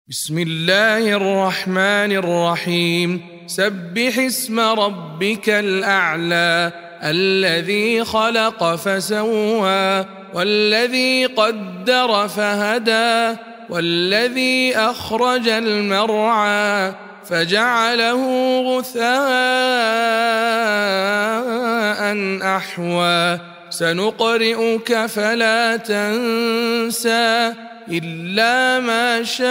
بسم الله الرحمن الرحيم. سبح اسم ربك الأعلى الذي خلق فسوى والذي قدر فهدى والذي أخرج المرعى فجعله غثاء أحوى سنقرئك فلا تنسى إلا ما شاء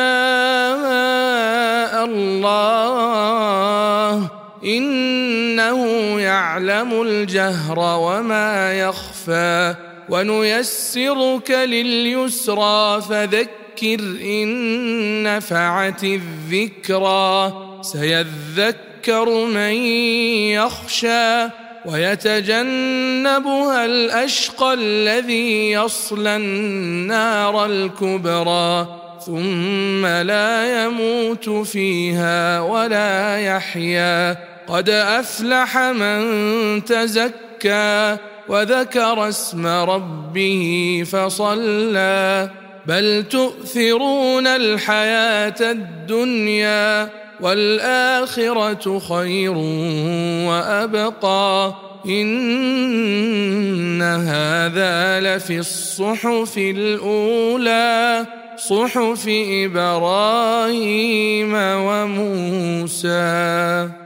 الله إنه يعلم الجهر وما يخفى ونيسرك لليسرى فذكر إن نفعت الذكرى سيذكر من يخشى ويتجنبها الأشقى الذي يصلى النار الكبرى ثم لا يموت فيها ولا يحيا قد أفلح من تزكى وذكر اسم ربه فصلى بل تؤثرون الحياة الدنيا والآخرة خير وأبقى إن هذا لفي الصحف الأولى صحف إبراهيم وموسى.